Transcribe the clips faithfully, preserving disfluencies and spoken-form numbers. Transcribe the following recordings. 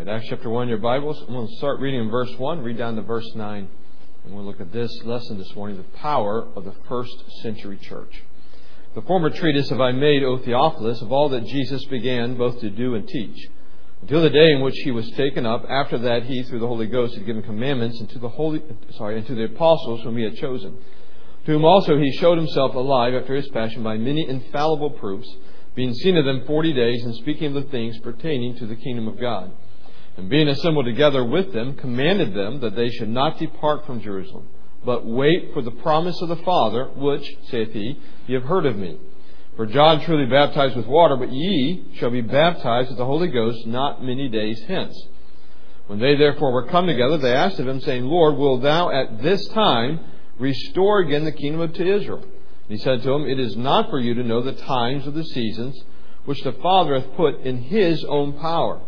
right, Acts chapter one in your Bibles. I'm going to start reading in verse one, read down to verse nine. And we'll look at this lesson this morning, the power of the first century church. The former treatise have I made, O Theophilus, of all that Jesus began both to do and teach, until the day in which he was taken up. After that, he, through the Holy Ghost, had given commandments unto the holy, sorry, unto the apostles whom he had chosen, to whom also he showed himself alive after his passion by many infallible proofs, being seen of them forty days, and speaking of the things pertaining to the kingdom of God. And being assembled together with them, commanded them that they should not depart from Jerusalem, but wait for the promise of the Father, which, saith he, ye have heard of me. For John truly baptized with water, but ye shall be baptized with the Holy Ghost not many days hence. When they therefore were come together, they asked of him, saying, Lord, wilt thou at this time restore again the kingdom to Israel? And he said to them, It is not for you to know the times or the seasons which the Father hath put in his own power.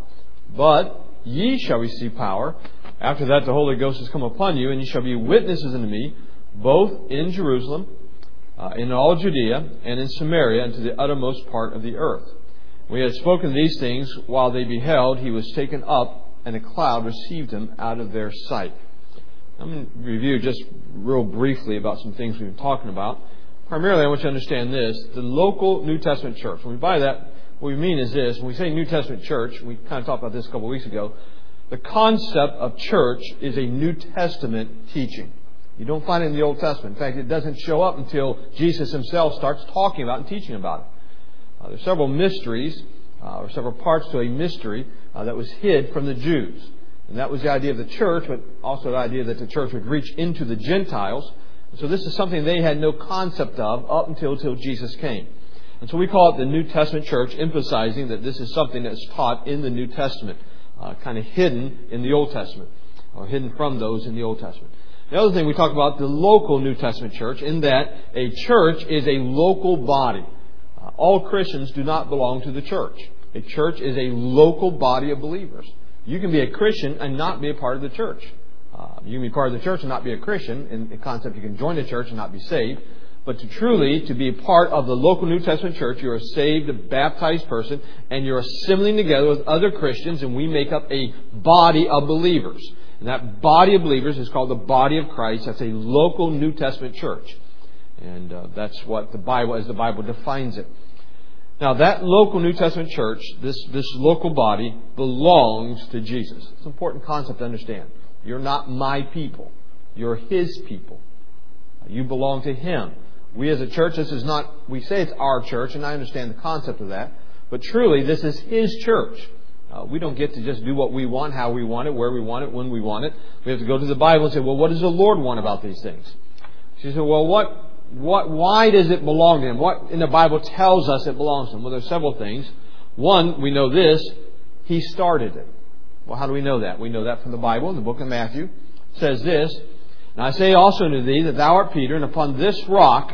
But ye shall receive power. After that the Holy Ghost is come upon you, and ye shall be witnesses unto me, both in Jerusalem, uh, in all Judea, and in Samaria, and to the uttermost part of the earth. We had spoken these things while they beheld, he was taken up, and a cloud received him out of their sight. I'm going to review just real briefly about some things we've been talking about. Primarily, I want you to understand this. The local New Testament church. When we buy that, what we mean is this. When we say New Testament church, we kind of talked about this a couple of weeks ago. The concept of church is a New Testament teaching. You don't find it in the Old Testament. In fact, it doesn't show up until Jesus himself starts talking about and teaching about it. Uh, there's several mysteries, uh, or several parts to a mystery uh, that was hid from the Jews. And that was the idea of the church, but also the idea that the church would reach into the Gentiles. So this is something they had no concept of up until, until Jesus came. And so we call it the New Testament church, emphasizing that this is something that's taught in the New Testament, uh, kind of hidden in the Old Testament, or hidden from those in the Old Testament. The other thing, we talk about the local New Testament church, in that a church is a local body. Uh, all Christians do not belong to the church. A church is a local body of believers. You can be a Christian and not be a part of the church. Uh, you can be part of the church and not be a Christian. In the concept, you can join the church and not be saved. But to truly, to be a part of the local New Testament church, you're a saved, a baptized person, and you're assembling together with other Christians, and we make up a body of believers. And that body of believers is called the body of Christ. That's a local New Testament church. And uh, that's what the Bible, as the Bible defines it. Now, that local New Testament church, this, this local body, belongs to Jesus. It's an important concept to understand. You're not my people. You're His people. You belong to Him. We as a church, this is not, we say it's our church, and I understand the concept of that, but truly this is His church. Uh, we don't get to just do what we want, how we want it, where we want it, when we want it. We have to go to the Bible and say, well, what does the Lord want about these things? She said, well, what, what, why does it belong to Him? What in the Bible tells us it belongs to Him? Well, there's several things. One, we know this, He started it. Well, how do we know that? We know that from the Bible in the book of Matthew. It says this, And I say also unto thee that thou art Peter, and upon this rock,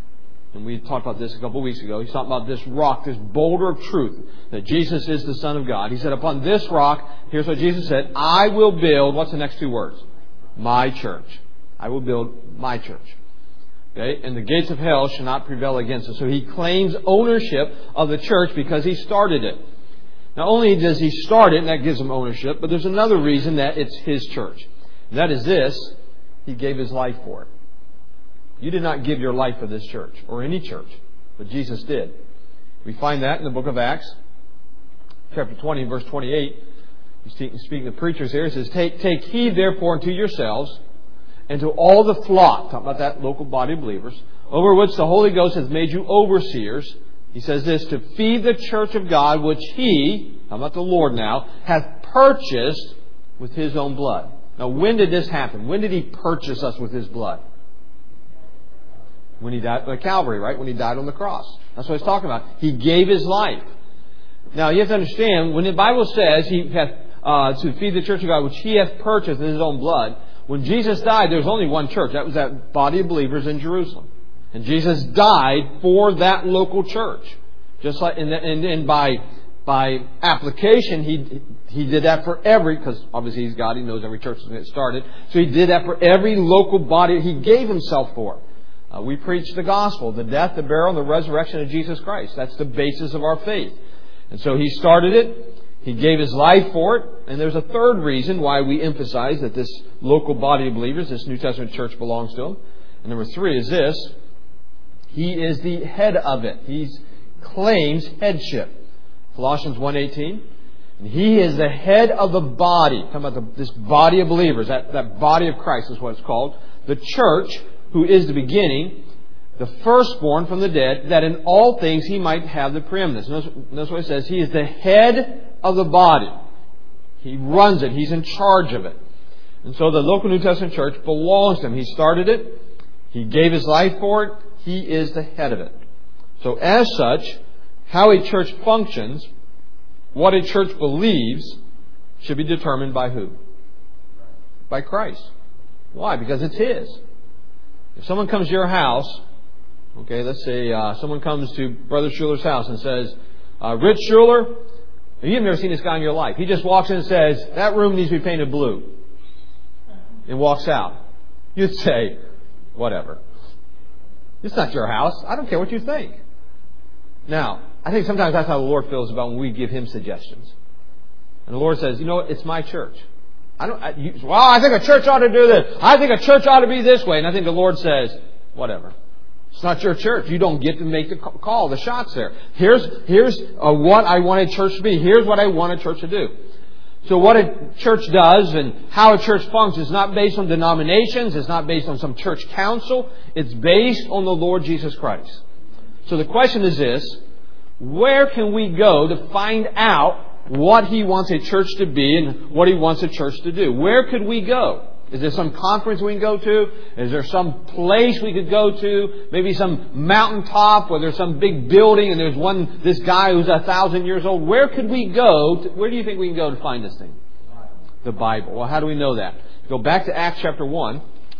and we talked about this a couple of weeks ago, he's talking about this rock, this boulder of truth, that Jesus is the Son of God. He said, upon this rock, here's what Jesus said, I will build, what's the next two words? My church. I will build my church. Okay? And the gates of hell shall not prevail against it. So he claims ownership of the church because he started it. Not only does he start it, and that gives him ownership, but there's another reason that it's his church. And that is this. He gave His life for it. You did not give your life for this church or any church, but Jesus did. We find that in the book of Acts, chapter twenty, verse twenty-eight. He's speaking to preachers here. He says, Take, take heed therefore unto yourselves and to all the flock, talking about that local body of believers, over which the Holy Ghost has made you overseers. He says this, to feed the church of God, which He, talking about the Lord now, hath purchased with His own blood. Now, when did this happen? When did He purchase us with His blood? When He died on Calvary, right? When He died on the cross. That's what He's talking about. He gave His life. Now, you have to understand, when the Bible says He hath uh, to feed the church of God, which He hath purchased with His own blood, when Jesus died, there was only one church. That was that body of believers in Jerusalem. And Jesus died for that local church. Just like, and, and, and by... By application, he he did that for every, because obviously He's God, He knows every church is going to get started. So He did that for every local body He gave Himself for. Uh, we preach the gospel, the death, the burial, and the resurrection of Jesus Christ. That's the basis of our faith. And so He started it. He gave His life for it. And there's a third reason why we emphasize that this local body of believers, this New Testament church, belongs to Him. And number three is this. He is the head of it. He claims headship. Colossians one eighteen. And He is the head of the body. Talking about the, this body of believers. That, that body of Christ is what it's called. The church, who is the beginning, the firstborn from the dead, that in all things He might have the preeminence. Notice, notice what it says. He is the head of the body. He runs it. He's in charge of it. And so the local New Testament church belongs to Him. He started it. He gave His life for it. He is the head of it. So as such, how a church functions, what a church believes, should be determined by who? By Christ. Why? Because it's His. If someone comes to your house, okay, let's say uh, someone comes to Brother Schuler's house and says, uh, Rich Schuler, you've never seen this guy in your life. He just walks in and says, that room needs to be painted blue. And walks out. You'd say, whatever. It's not your house. I don't care what you think. Now, I think sometimes that's how the Lord feels about when we give Him suggestions. And the Lord says, you know what, it's my church. I don't. I, you, well, I think a church ought to do this. I think a church ought to be this way. And I think the Lord says, whatever. It's not your church. You don't get to make the call, the shots there. Here's here's uh, what I want a church to be. Here's what I want a church to do. So what a church does and how a church functions is not based on denominations. It's not based on some church council. It's based on the Lord Jesus Christ. So the question is this. Where can we go to find out what He wants a church to be and what He wants a church to do? Where could we go? Is there some conference we can go to? Is there some place we could go to? Maybe some mountaintop where there's some big building and there's one, this guy who's a thousand years old. Where could we go? To, where do you think we can go to find this thing? The Bible. Well, how do we know that? Go back to Acts chapter one.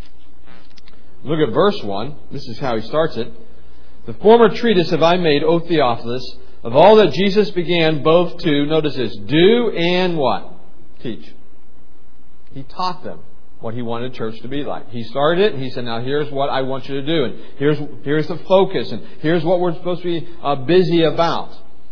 Look at verse one. This is how he starts it. The former treatise have I made, O Theophilus, of all that Jesus began both to, notice this, do and what? Teach. He taught them what He wanted church to be like. He started it and He said, now here's what I want you to do. And here's here's the focus. And here's what we're supposed to be uh, busy about.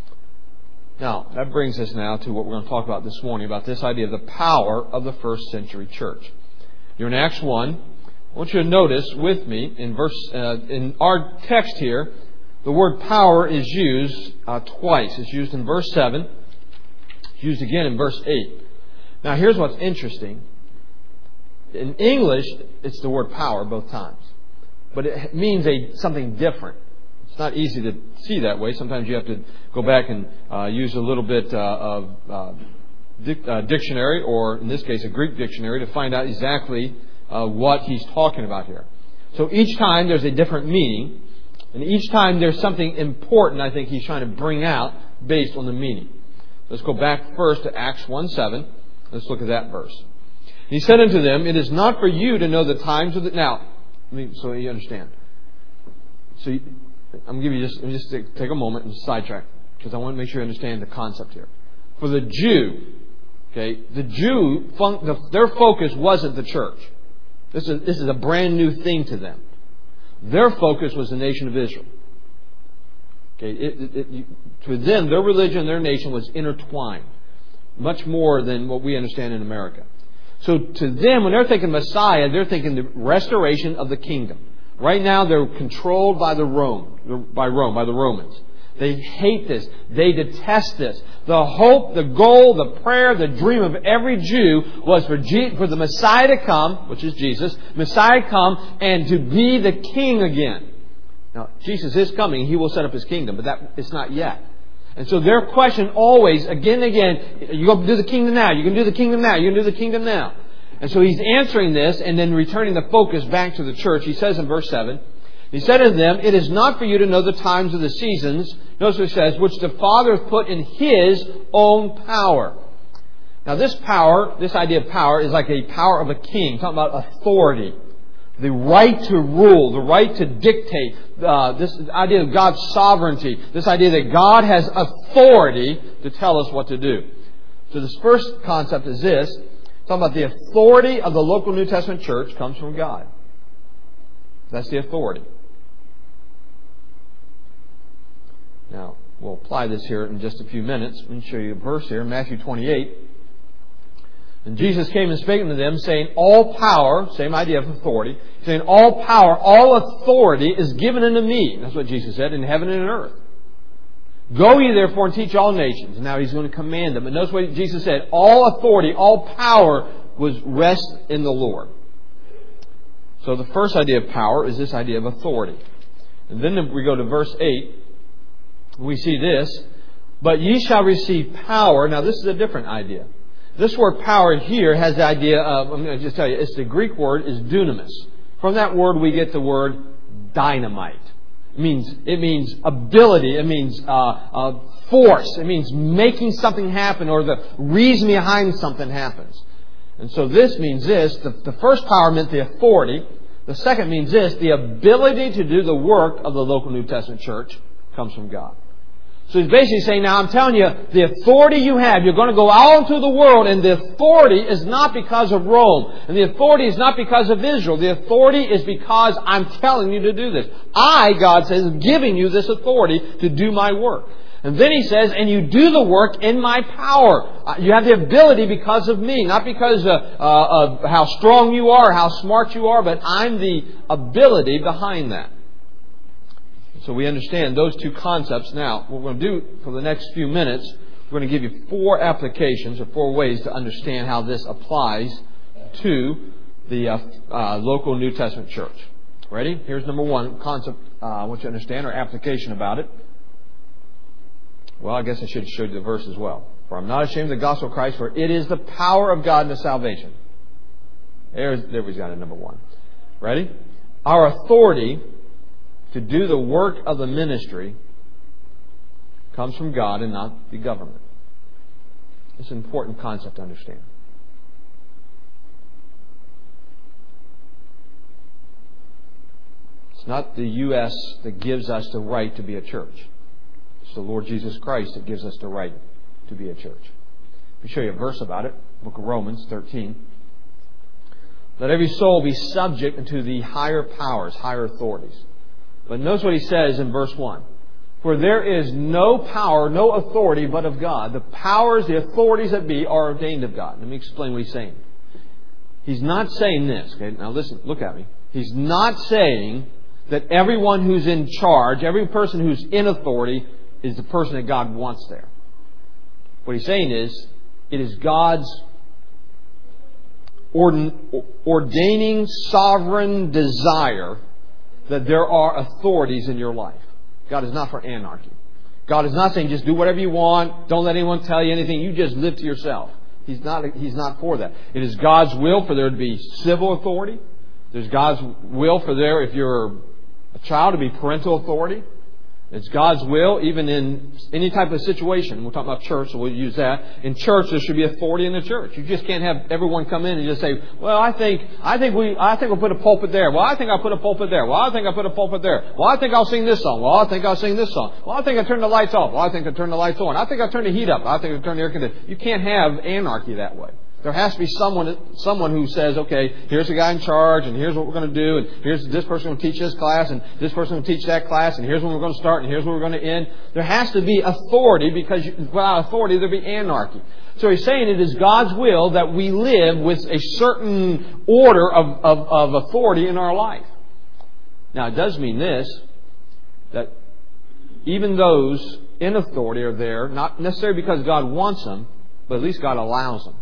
Now, that brings us now to what we're going to talk about this morning, about this idea of the power of the first century church. You're in Acts one. I want you to notice with me in verse uh, in our text here, the word power is used uh, twice. It's used in verse seven. It's used again in verse eight. Now, here's what's interesting. In English, it's the word power both times. But it means a something different. It's not easy to see that way. Sometimes you have to go back and uh, use a little bit uh, of uh, dic- uh, dictionary, or in this case, a Greek dictionary, to find out exactly uh, what he's talking about here. So each time there's a different meaning, and each time there's something important I think he's trying to bring out based on the meaning. Let's go back first to Acts one seven. Let's look at that verse. He said unto them, it is not for you to know the times of the... Now, so you understand. So you, I'm going to give you just, let me just take, take a moment and sidetrack, because I want to make sure you understand the concept here. For the Jew, okay, the Jew, the, their focus wasn't the church. This is, this is a brand new thing to them. Their focus was the nation of Israel. Okay, it, it, it, you, to them, their religion, their nation was intertwined, much more than what we understand in America. So to them, when they're thinking Messiah, they're thinking the restoration of the kingdom. Right now, they're controlled by the Rome, by Rome, by the Romans. They hate this. They detest this. The hope, the goal, the prayer, the dream of every Jew was for, G- for the Messiah to come, which is Jesus, Messiah to come and to be the king again. Now, Jesus is coming. He will set up His kingdom, but that it's not yet. And so their question always, again and again, you're going to do the kingdom now, you're going to do the kingdom now, you're going to do the kingdom now. And so He's answering this and then returning the focus back to the church. He says in verse seven, He said unto them, it is not for you to know the times of the seasons, notice what it says, which the Father hath put in His own power. Now this power, this idea of power is like a power of a king, talking about authority. The right to rule, the right to dictate, uh, this idea of God's sovereignty, this idea that God has authority to tell us what to do. So this first concept is this, talking about the authority of the local New Testament church comes from God. That's the authority. Now, We'll apply this here in just a few minutes. Let me show you a verse here, Matthew twenty-eight. And Jesus came and spake unto them, saying, all power, same idea of authority, saying, all power, all authority is given unto me. That's what Jesus said, in heaven and in earth. Go ye therefore and teach all nations. Now He's going to command them. And notice what Jesus said. All authority, all power was rest in the Lord. So the first idea of power is this idea of authority. And then we go to verse eight. We see this. But ye shall receive power. Now this is a different idea. This word power here has the idea of, I'm going to just tell you, it's the Greek word is dunamis. From that word we get the word dynamite. It means, it means ability. It means uh, uh, force. It means making something happen, or the reason behind something happens. And so this means this. The, the first power meant the authority. The second means this. The ability to do the work of the local New Testament church comes from God. So He's basically saying, now I'm telling you, the authority you have, you're going to go out into the world, and the authority is not because of Rome. And the authority is not because of Israel. The authority is because I'm telling you to do this. I, God says, am giving you this authority to do my work. And then He says, and you do the work in my power. You have the ability because of me, not because uh, uh, of how strong you are, how smart you are, but I'm the ability behind that. So we understand those two concepts. Now, what we're going to do for the next few minutes, we're going to give you four applications or four ways to understand how this applies to the uh, uh, local New Testament church. Ready? Here's number one concept uh, I want you to understand, or application about it. Well, I guess I should show you the verse as well. For I'm not ashamed of the gospel of Christ, for it is the power of God unto salvation. There's, there we got it, number one. Ready? Our authority to do the work of the ministry comes from God and not the government. It's an important concept to understand. It's not the U S that gives us the right to be a church. It's the Lord Jesus Christ that gives us the right to be a church. Let me show you a verse about it. Book of Romans thirteen. Let every soul be subject unto the higher powers, higher authorities. But notice what he says in verse one. For there is no power, no authority but of God. The powers, the authorities that be are ordained of God. Let me explain what he's saying. He's not saying this. Okay, now listen, look at me. He's not saying that everyone who's in charge, every person who's in authority is the person that God wants there. What he's saying is, it is God's ordaining sovereign desire that there are authorities in your life. God is not for anarchy. God is not saying just do whatever you want, don't let anyone tell you anything, you just live to yourself. He's not, he's not for that. It is God's will for there to be civil authority. There's God's will for there, if you're a child, to be parental authority. It's God's will, even in any type of situation. We'll talk about church, so we'll use that. In church, there should be authority in the church. You just can't have everyone come in and just say, "Well, I think, I think we, I think we'll put a pulpit there. Well, I think I'll put a pulpit there. Well, I think I'll put a pulpit there. Well, I think I'll sing this song. Well, I think I'll sing this song. Well, I think I'll turn the lights off. Well, I think I'll turn the lights on. I think I'll turn the heat up. I think I'll turn the air conditioner." You can't have anarchy that way. There has to be someone someone who says, okay, here's the guy in charge, and here's what we're going to do, and here's this person will teach this class, and this person will teach that class, and here's when we're going to start, and here's where we're going to end. There has to be authority, because without authority there'll be anarchy. So he's saying it is God's will that we live with a certain order of, of, of authority in our life. Now it does mean this, that even those in authority are there, not necessarily because God wants them, but at least God allows them.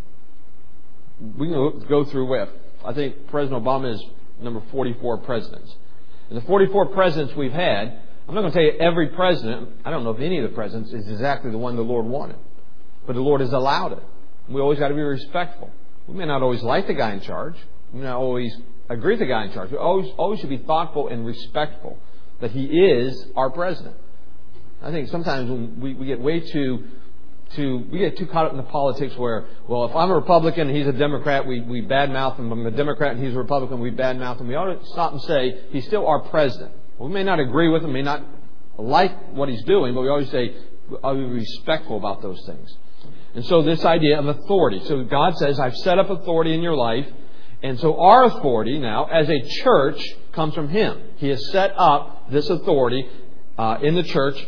We can go through with, I think President Obama is number forty-four presidents. And the forty-four presidents we've had, I'm not going to tell you every president, I don't know if any of the presidents is exactly the one the Lord wanted. But the Lord has allowed it. We always got to be respectful. We may not always like the guy in charge. We may not always agree with the guy in charge. We always, always should be thoughtful and respectful that he is our president. I think sometimes when we, we get way too... To, we get too caught up in the politics where, well, if I'm a Republican and he's a Democrat, we, we badmouth him. If I'm a Democrat and he's a Republican, we badmouth him. We ought to stop and say, he's still our president. We may not agree with him, may not like what he's doing, but we always say, I'll be respectful about those things. And so this idea of authority. So God says, I've set up authority in your life. And so our authority now, as a church, comes from Him. He has set up this authority uh, in the church.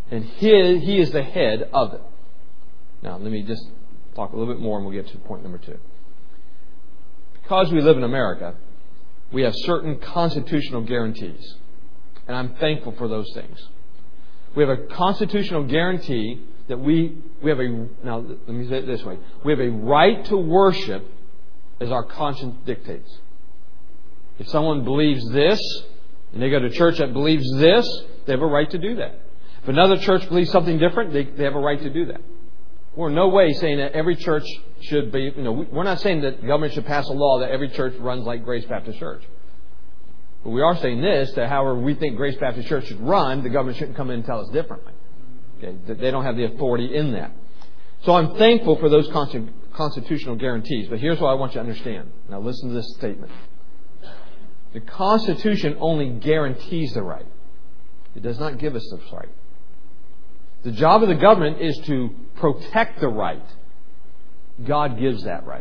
And his, He is the head of it. Now, let me just talk a little bit more and we'll get to point number two. Because we live in America, we have certain constitutional guarantees. And I'm thankful for those things. We have a constitutional guarantee that we, we have a, now let me say it this way. We have a right to worship as our conscience dictates. If someone believes this, and they go to church that believes this, they have a right to do that. If another church believes something different, they, they have a right to do that. We're in no way saying that every church should be, you know, we're not saying that the government should pass a law that every church runs like Grace Baptist Church. But we are saying this, that however we think Grace Baptist Church should run, the government shouldn't come in and tell us differently. Okay? They don't have the authority in that. So I'm thankful for those constitutional guarantees. But here's what I want you to understand. Now listen to this statement. The Constitution only guarantees the right. It does not give us the right. The job of the government is to protect the right. God gives that right.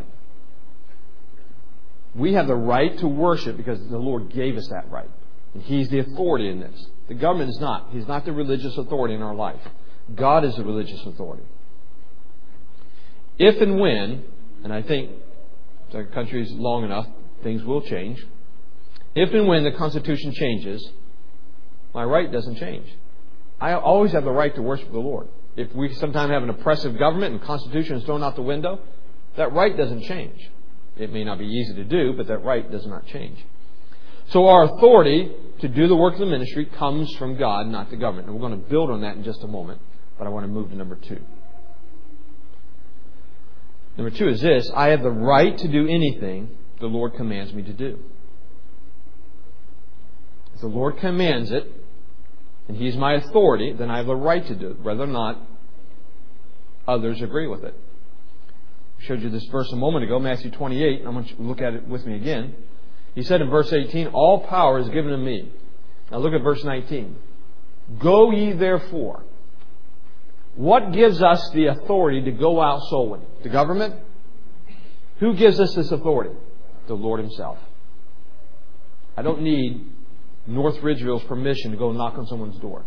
We have the right to worship because the Lord gave us that right. And He's the authority in this. The government is not. He's not the religious authority in our life. God is the religious authority. If and when, and I think the country is long enough, things will change. If and when the Constitution changes, my right doesn't change. I always have the right to worship the Lord. If we sometimes have an oppressive government and the Constitution is thrown out the window, that right doesn't change. It may not be easy to do, but that right does not change. So our authority to do the work of the ministry comes from God, not the government. And we're going to build on that in just a moment, but I want to move to number two. Number two is this: I have the right to do anything the Lord commands me to do. If the Lord commands it, and He's my authority, then I have the right to do it, whether or not others agree with it. I showed you this verse a moment ago, Matthew twenty-eight. I want you to look at it with me again. He said in verse eighteen, all power is given to me. Now look at verse nineteen. Go ye therefore. What gives us the authority to go out soul winning? The government? Who gives us this authority? The Lord Himself. I don't need North Ridgeville's permission to go knock on someone's door.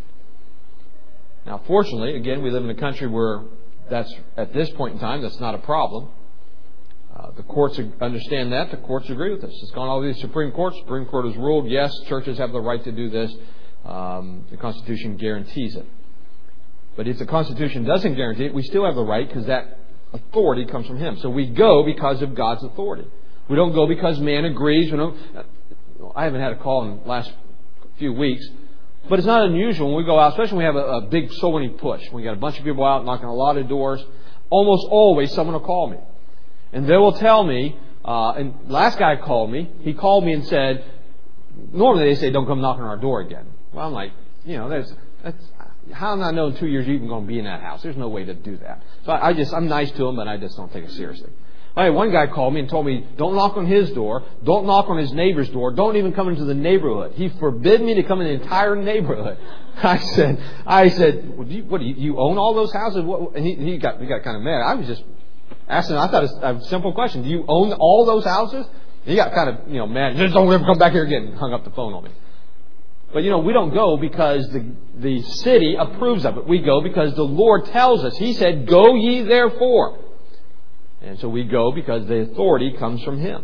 Now, fortunately, again, we live in a country where that's, at this point in time, that's not a problem. Uh, the courts understand that. The courts agree with this. It's gone all the way to the Supreme Court. Supreme Court has ruled, yes, churches have the right to do this. Um, the Constitution guarantees it. But if the Constitution doesn't guarantee it, we still have the right because that authority comes from Him. So we go because of God's authority. We don't go because man agrees. We don't, I haven't had a call in the last few weeks, but it's not unusual when we go out, especially when we have a, a big soul winning push. We got a bunch of people out knocking a lot of doors. Almost always someone will call me. And they will tell me, uh, and last guy called me, he called me and said, normally they say, don't come knocking on our door again. Well, I'm like, you know, there's, that's, how am I know in two years you're even going to be in that house? There's no way to do that. So I, I just, I'm nice to him, but I just don't take it seriously. I had one guy called me and told me, don't knock on his door, don't knock on his neighbor's door, don't even come into the neighborhood. He forbid me to come in the entire neighborhood. I said, I said, well, do you, what do you, you own all those houses? What? And he, he got, he got kind of mad. I was just asking, I thought it was a simple question. Do you own all those houses? And he got kind of, you know, mad. Just don't ever come back here again. And hung up the phone on me. But, you know, we don't go because the, the city approves of it. We go because the Lord tells us. He said, go ye therefore. And so we go because the authority comes from Him.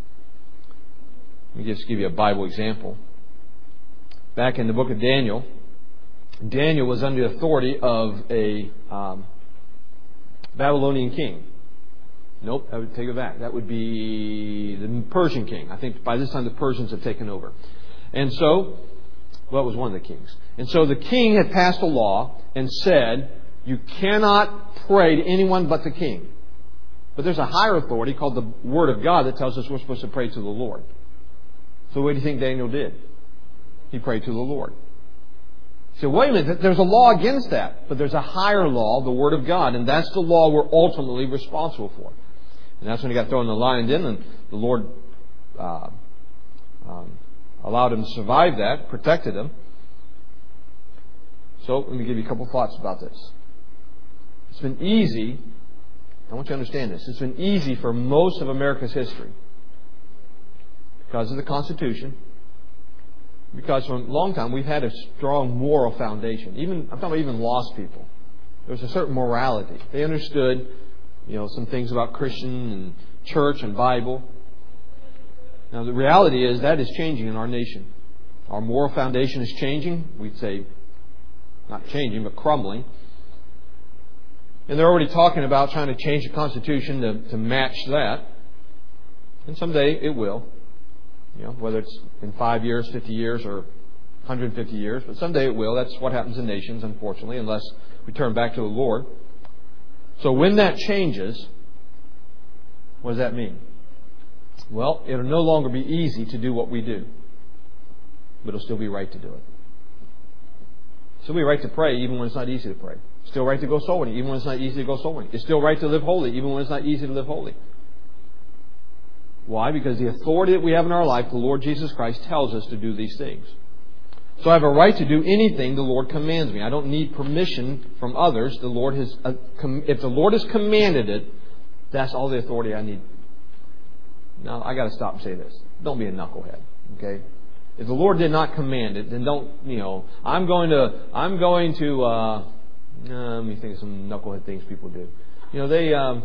Let me just give you a Bible example. Back in the book of Daniel, Daniel was under the authority of a um, Babylonian king. Nope, I would take it back. That would be the Persian king. I think by this time the Persians have taken over. And so, well, it was one of the kings. And so the king had passed a law and said, you cannot pray to anyone but the king. But there's a higher authority called the Word of God that tells us we're supposed to pray to the Lord. So what do you think Daniel did? He prayed to the Lord. So wait a minute, there's a law against that. But there's a higher law, the Word of God. And that's the law we're ultimately responsible for. And that's when he got thrown in the lion's den. And the Lord uh, um, allowed him to survive that, protected him. So let me give you a couple thoughts about this. It's been easy. I want you to understand this. It's been easy for most of America's history because of the Constitution, Because for a long time we've had a strong moral foundation. Even I'm talking about even lost people. There was a certain morality. They understood, you know, some things about Christian and church and Bible. Now the reality is that is changing in our nation. Our moral foundation is changing. We'd say not changing, but crumbling. And they're already talking about trying to change the Constitution to, to match that. And someday it will. You know, whether it's in five years, fifty years, or one hundred fifty years. But someday it will. That's what happens in nations, unfortunately, unless we turn back to the Lord. So when that changes, what does that mean? Well, it'll no longer be easy to do what we do. But it'll still be right to do it. Still be right to pray even when it's not easy to pray. Still right to go soul winning even when it's not easy to go soul winning. It's still right to live holy even when it's not easy to live holy. Why? Because the authority that we have in our life, the Lord Jesus Christ, tells us to do these things. So I have a right to do anything the Lord commands me. I don't need permission from others. The Lord has, uh, com- if the Lord has commanded it, that's all the authority I need. Now I got to stop and say this: don't be a knucklehead. Okay. If the Lord did not command it, then don't, you know, I'm going to, I'm going to, uh, uh, let me think of some knucklehead things people do. You know, they, um,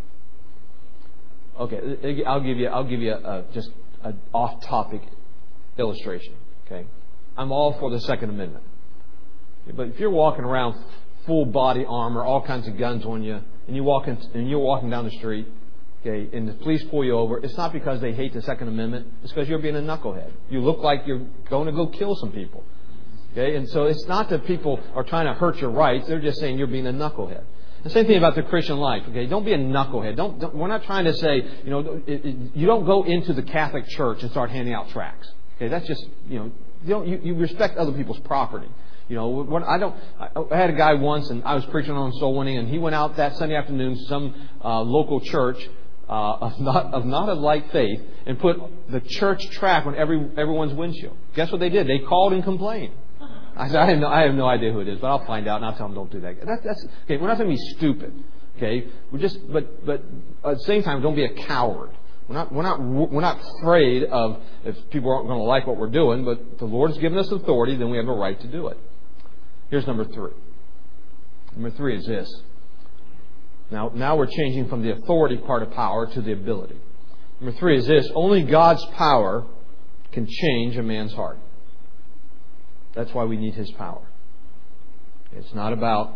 okay, I'll give you, I'll give you a, a, just an off-topic illustration. Okay. I'm all for the Second Amendment. But if you're walking around full body armor, all kinds of guns on you, and you walk in, and you're walking down the street, okay, and the police pull you over, it's not because they hate the Second Amendment. It's because you're being a knucklehead. You look like you're going to go kill some people. Okay, and so it's not that people are trying to hurt your rights. They're just saying you're being a knucklehead. The same thing about the Christian life. Okay, don't be a knucklehead. Don't, don't we're not trying to say, you know, it, it, you don't go into the Catholic Church and start handing out tracts. Okay, that's just, you know, you don't you, you respect other people's property. You know, when I don't. I had a guy once, and I was preaching on soul winning, and he went out that Sunday afternoon to some uh, local church uh, of not of not of like faith, and put the church tract on every everyone's windshield. Guess what they did? They called and complained. I said, I have no, I have no idea who it is, but I'll find out, and I'll tell them don't do that. that that's okay. We're not going to be stupid. Okay, we're just, but but at the same time, don't be a coward. We're not we're not we're not afraid of if people aren't going to like what we're doing, but the Lord has given us authority, then we have a right to do it. Here's number three. Number three is this. Now, now we're changing from the authority part of power to the ability. Number three is this. Only God's power can change a man's heart. That's why we need His power. It's not about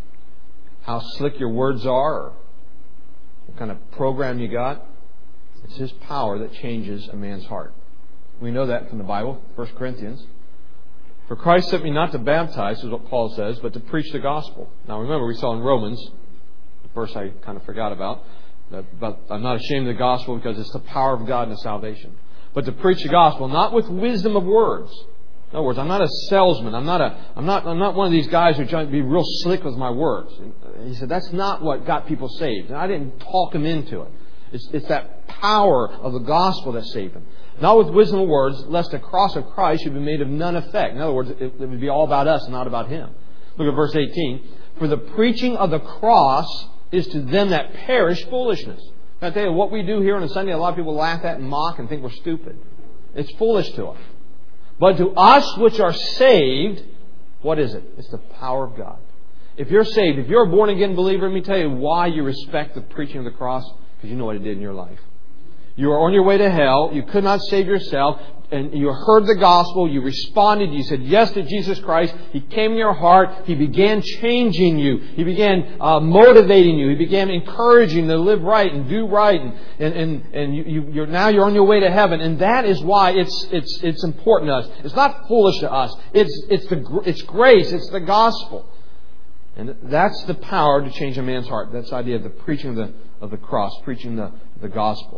how slick your words are or what kind of program you got. It's His power that changes a man's heart. We know that from the Bible, First Corinthians. For Christ sent me not to baptize, is what Paul says, but to preach the gospel. Now remember, we saw in Romans, the verse I kind of forgot about, that, but I'm not ashamed of the gospel because it's the power of God in the salvation. But to preach the gospel, not with wisdom of words. In other words, I'm not a salesman. I'm not a. I'm not. I'm not one of these guys who are trying to be real slick with my words. And he said that's not what got people saved. And I didn't talk them into it. It's, it's that power of the gospel that saved them. Not with wisdom of words, lest the cross of Christ should be made of none effect. In other words, it, it would be all about us and not about Him. Look at verse eighteen. For the preaching of the cross is to them that perish foolishness. Can I tell you, what we do here on a Sunday, a lot of people laugh at and mock and think we're stupid. It's foolish to us. But to us which are saved, what is it? It's the power of God. If you're saved, if you're a born-again believer, let me tell you why you respect the preaching of the cross. Because you know what it did in your life. You were on your way to hell. You could not save yourself. And you heard the gospel. You responded. You said yes to Jesus Christ. He came in your heart. He began changing you. He began uh, motivating you. He began encouraging you to live right and do right. And and and, and you, you, you're now you're on your way to heaven. And that is why it's it's it's important to us. It's not foolish to us. It's it's the it's grace. It's the gospel. And that's the power to change a man's heart. That's the idea of the preaching of the of the cross, preaching the the gospel.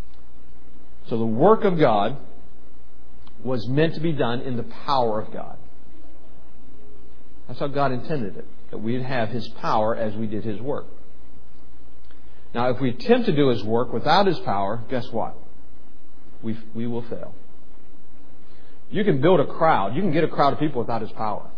So the work of God was meant to be done in the power of God. That's how God intended it, that we'd have His power as we did His work. Now, if we attempt to do His work without His power, guess what? We we will fail. You can build a crowd. You can get a crowd of people without His power.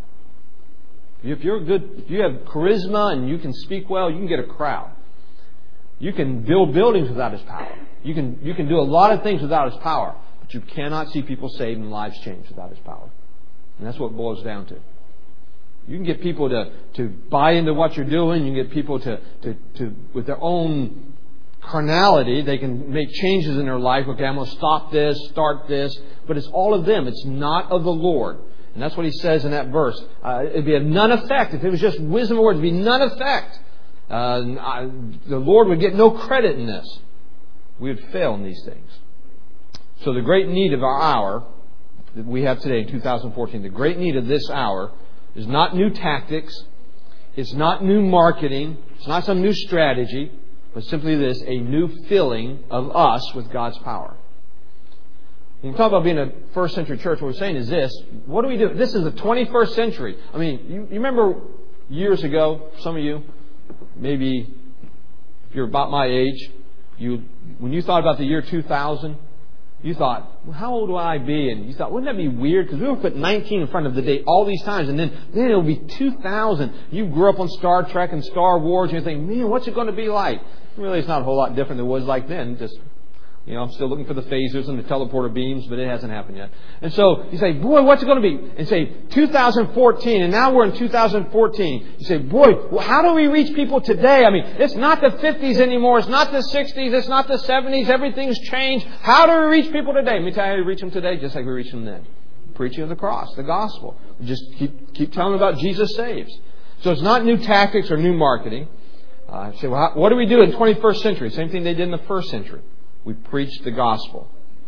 If you're good, if you have charisma and you can speak well, you can get a crowd. You can build buildings without His power. You can you can do a lot of things without His power. But But you cannot see people saved and lives changed without His power. And that's what it boils down to. You can get people to, to buy into what you're doing. You can get people to, to, to, with their own carnality, they can make changes in their life. Okay, I'm going to stop this, start this. But it's all of them. It's not of the Lord. And that's what He says in that verse. Uh, it'd be of none effect. If it was just wisdom of words, it'd be none effect. Uh, I, the Lord would get no credit in this. We would fail in these things. So the great need of our hour that we have today in two thousand fourteen, the great need of this hour is not new tactics. It's not new marketing. It's not some new strategy. But simply this, a new filling of us with God's power. When we talk about being a first century church, what we're saying is this. What do we do? This is the twenty-first century. I mean, you, you remember years ago, some of you, maybe if you're about my age, you when you thought about the year two thousand, you thought, well, how old will I be? And you thought, wouldn't that be weird? Because we would put nineteen in front of the date all these times. And then, then it'll be two thousand. You grew up on Star Trek and Star Wars. And you think, man, what's it going to be like? Really, it's not a whole lot different than it was like then. Just, you know, I'm still looking for the phasers and the teleporter beams, but it hasn't happened yet. And so you say, boy, what's it going to be? And say, two thousand fourteen. And now we're in two thousand fourteen. You say, boy, well, how do we reach people today? I mean, it's not the fifties anymore. It's not the sixties. It's not the seventies. Everything's changed. How do we reach people today? Let me tell you how we reach them today, just like we reached them then. Preaching of the cross, the gospel. We just keep, keep telling them about Jesus saves. So it's not new tactics or new marketing. Uh, say, well, how, what do we do in the twenty-first century? Same thing they did in the first century. We preach the gospel.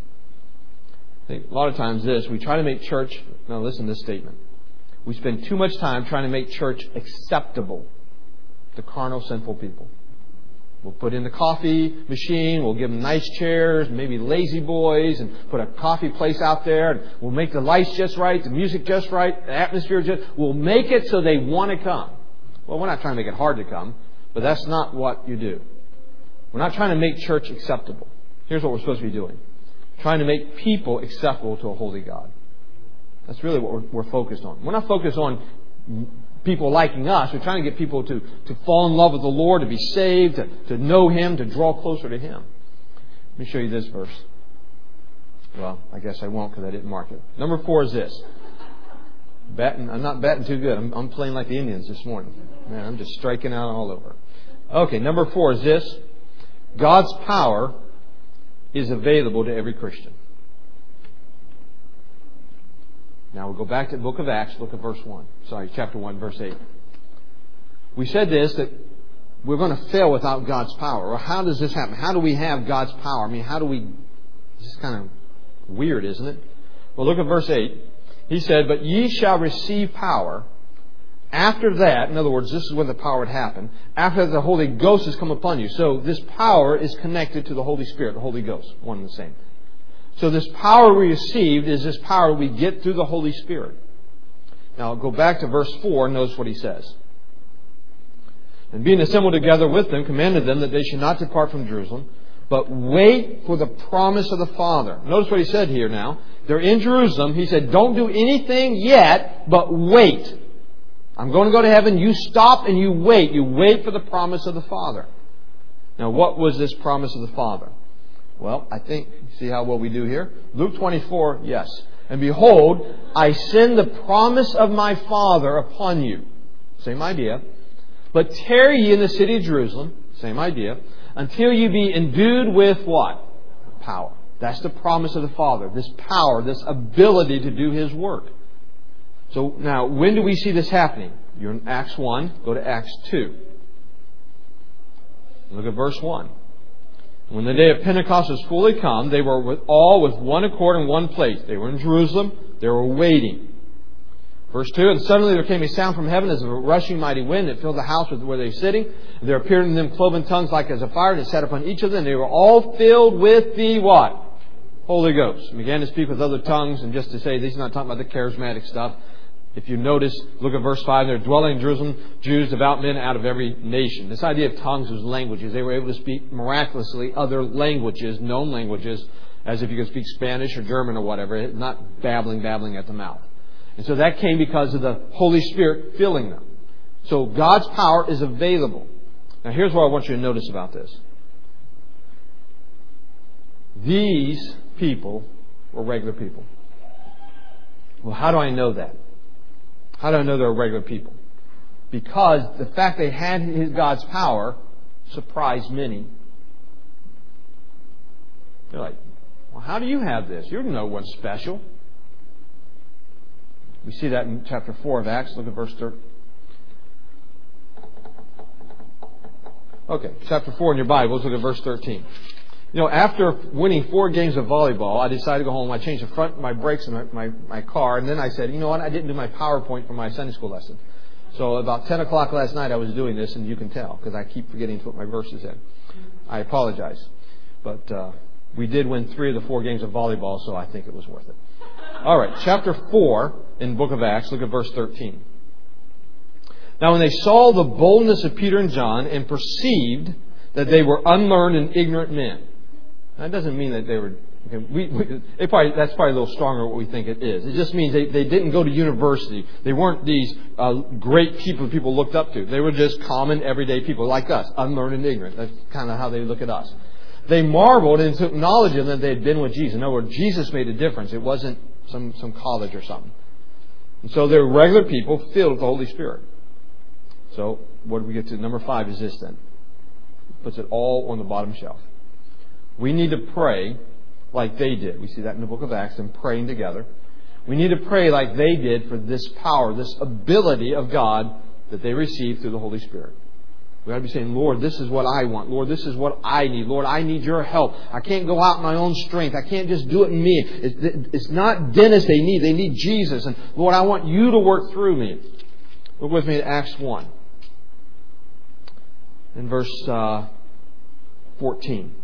I think a lot of times this, we try to make church, now listen to this statement. We spend too much time trying to make church acceptable to carnal, sinful people. We'll put in the coffee machine, we'll give them nice chairs, maybe lazy boys, and put a coffee place out there, and we'll make the lights just right, the music just right, the atmosphere just, we'll make it so they want to come. Well, we're not trying to make it hard to come, but that's not what you do. We're not trying to make church acceptable. Here's what we're supposed to be doing. Trying to make people acceptable to a holy God. That's really what we're, we're focused on. We're not focused on people liking us. We're trying to get people to, to fall in love with the Lord, to be saved, to, to know Him, to draw closer to Him. Let me show you this verse. Well, I guess I won't because I didn't mark it. Number four is this. Batting, I'm not batting too good. I'm, I'm playing like the Indians this morning. Man, I'm just striking out all over. Okay, number four is this. God's power is available to every Christian. Now we'll go back to the book of Acts, look at verse one. Sorry, chapter one, verse eight. We said this, that we're going to fail without God's power. Well, how does this happen? How do we have God's power? I mean, how do we... This is kind of weird, isn't it? Well, look at verse eight. He said, but ye shall receive power. After that, in other words, this is when the power would happen, after the Holy Ghost has come upon you. So this power is connected to the Holy Spirit, the Holy Ghost, one and the same. So this power we received is this power we get through the Holy Spirit. Now I'll go back to verse four and notice what he says. And being assembled together with them, commanded them that they should not depart from Jerusalem, but wait for the promise of the Father. Notice what he said here now. They're in Jerusalem. He said, don't do anything yet, but wait. I'm going to go to heaven. You stop and you wait. You wait for the promise of the Father. Now, what was this promise of the Father? Well, I think, see how well we do here? Luke twenty-four, yes. And behold, I send the promise of my Father upon you. Same idea. But tarry ye in the city of Jerusalem. Same idea. Until you be endued with what? Power. That's the promise of the Father. This power, this ability to do His work. So now, when do we see this happening? You're in Acts one. Go to Acts two. Look at verse one. When the day of Pentecost was fully come, they were with all with one accord in one place. They were in Jerusalem. They were waiting. Verse two, and suddenly there came a sound from heaven as of a rushing mighty wind that filled the house where they were sitting. And there appeared in them cloven tongues like as a fire, and it sat upon each of them. They were all filled with the what? Holy Ghost. And began to speak with other tongues. And just to say, these are not talking about the charismatic stuff. If you notice, look at verse five. They're dwelling in Jerusalem, Jews, devout men out of every nation. This idea of tongues was languages. They were able to speak miraculously other languages, known languages, as if you could speak Spanish or German or whatever, not babbling, babbling at the mouth. And so that came because of the Holy Spirit filling them. So God's power is available. Now here's what I want you to notice about this. These people were regular people. Well, how do I know that? How do I know they're regular people? Because the fact they had his God's power surprised many. They're like, well, how do you have this? You're no one special. We see that in chapter four of Acts. Look at verse thirteen. Okay, chapter four in your Bibles. Look at verse thirteen. You know, after winning four games of volleyball, I decided to go home. I changed the front, my brakes in my, my, my car, and then I said, you know what? I didn't do my PowerPoint for my Sunday school lesson. So about ten o'clock last night, I was doing this, and you can tell because I keep forgetting to put my verses in. I apologize, but uh, we did win three of the four games of volleyball, so I think it was worth it. All right, chapter four in the book of Acts. Look at verse thirteen. Now, when they saw the boldness of Peter and John and perceived that they were unlearned and ignorant men. That doesn't mean that they were... Okay, we, we, they probably, that's probably a little stronger what we think it is. It just means they, they didn't go to university. They weren't these uh, great people people looked up to. They were just common, everyday people like us, unlearned and ignorant. That's kind of how they look at us. They marveled and took knowledge of them that they had been with Jesus. In other words, Jesus made a difference. It wasn't some, some college or something. And so they were regular people filled with the Holy Spirit. So what do we get to? Number five is this then. Puts it all on the bottom shelf. We need to pray like they did. We see that in the book of Acts, them praying together. We need to pray like they did for this power, this ability of God that they received through the Holy Spirit. We ought to be saying, Lord, this is what I want. Lord, this is what I need. Lord, I need your help. I can't go out in my own strength. I can't just do it in me. It's, it's not Dennis they need. They need Jesus. And Lord, I want you to work through me. Look with me at Acts one. In verse uh, fourteen.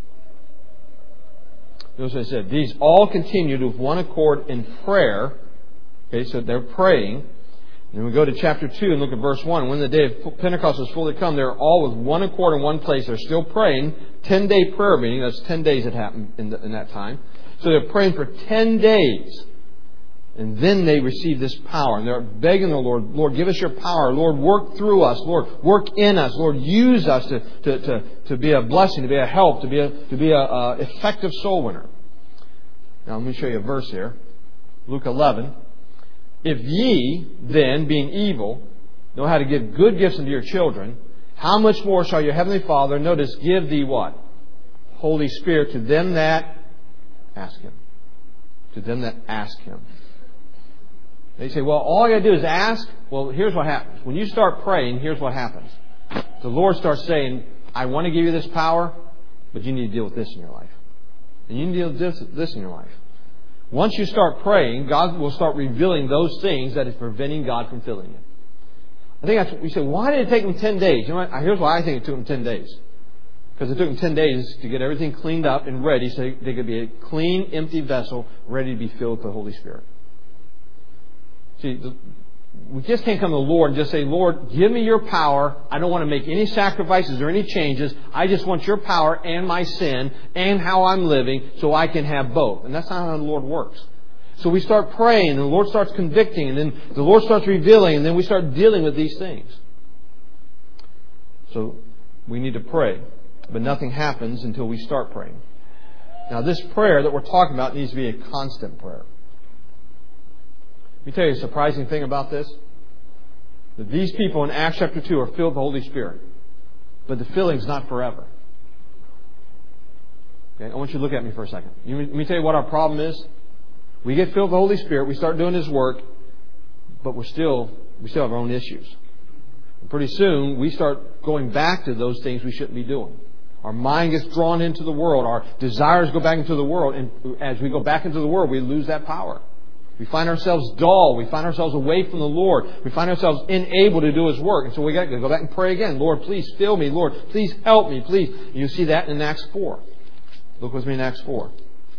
Notice what I said. These all continued with one accord in prayer. Okay, so they're praying. Then we go to chapter two and look at verse one. When the day of Pentecost was fully come, they were all with one accord in one place. They're still praying. Ten-day prayer meeting. That's ten days that happened in, the, in that time. So they're praying for ten days. And then they receive this power. And they're begging the Lord, Lord, give us your power. Lord, work through us. Lord, work in us. Lord, use us to, to, to, to be a blessing, to be a help, to be a, to be a uh, effective soul winner. Now, let me show you a verse here. Luke eleven. If ye, then, being evil, know how to give good gifts unto your children, how much more shall your heavenly Father, notice, give thee what? Holy Spirit to them that ask Him. To them that ask Him. They say, well, all I got to do is ask. Well, here's what happens. When you start praying, here's what happens. The Lord starts saying, I want to give you this power, but you need to deal with this in your life. And you need to deal with this, this in your life. Once you start praying, God will start revealing those things that is preventing God from filling you. I think that's what we say, why did it take them ten days? You know what? Here's why I think it took them ten days. Because it took them ten days to get everything cleaned up and ready so they could be a clean, empty vessel ready to be filled with the Holy Spirit. See, we just can't come to the Lord and just say, Lord, give me your power. I don't want to make any sacrifices or any changes. I just want your power and my sin and how I'm living so I can have both. And that's not how the Lord works. So we start praying and the Lord starts convicting and then the Lord starts revealing and then we start dealing with these things. So we need to pray. But nothing happens until we start praying. Now this prayer that we're talking about needs to be a constant prayer. Let me tell you a surprising thing about this. That these people in Acts chapter two are filled with the Holy Spirit. But the filling's not forever. Okay, I want you to look at me for a second. Let me tell you what our problem is. We get filled with the Holy Spirit. We start doing His work. But we're still, we still have our own issues. And pretty soon, we start going back to those things we shouldn't be doing. Our mind gets drawn into the world. Our desires go back into the world. And as we go back into the world, we lose that power. We find ourselves dull. We find ourselves away from the Lord. We find ourselves unable to do His work. And so we got to go back and pray again. Lord, please fill me. Lord, please help me. Please. You see that in Acts four. Look with me in Acts four.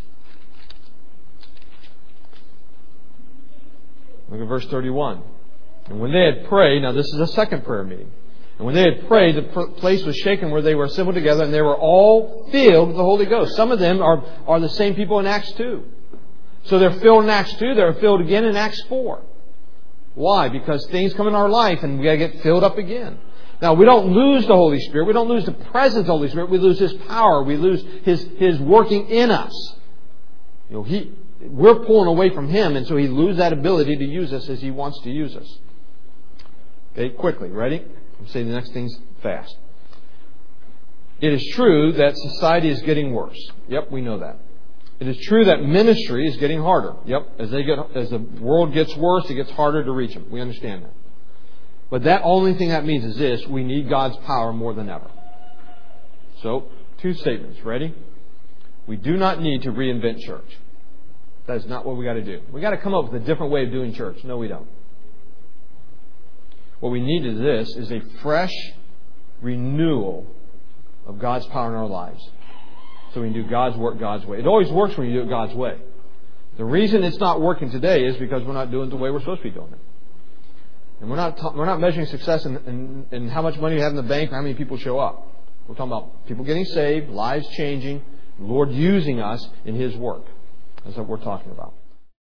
Look at verse thirty-one. And when they had prayed, now this is a second prayer meeting. And when they had prayed, the place was shaken where they were assembled together, and they were all filled with the Holy Ghost. Some of them are, are the same people in Acts two. So they're filled in Acts two, they're filled again in Acts four. Why? Because things come in our life and we got to get filled up again. Now, we don't lose the Holy Spirit. We don't lose the presence of the Holy Spirit. We lose His power. We lose His, His working in us. You know, He, we're pulling away from Him, and so He loses that ability to use us as He wants to use us. Okay, quickly, ready? I'll say the next things fast. It is true that society is getting worse. Yep, we know that. It is true that ministry is getting harder. Yep, as they get, as the world gets worse, it gets harder to reach them. We understand that. But that only thing that means is this: we need God's power more than ever. So, two statements. Ready? We do not need to reinvent church. That is not what we got to do. We got to come up with a different way of doing church. No, we don't. What we need is this: is a fresh renewal of God's power in our lives, so we can do God's work God's way. It always works when you do it God's way. The reason it's not working today is because we're not doing it the way we're supposed to be doing it. And we're not ta- we're not measuring success in, in, in how much money you have in the bank or how many people show up. We're talking about people getting saved, lives changing, the Lord using us in His work. That's what we're talking about.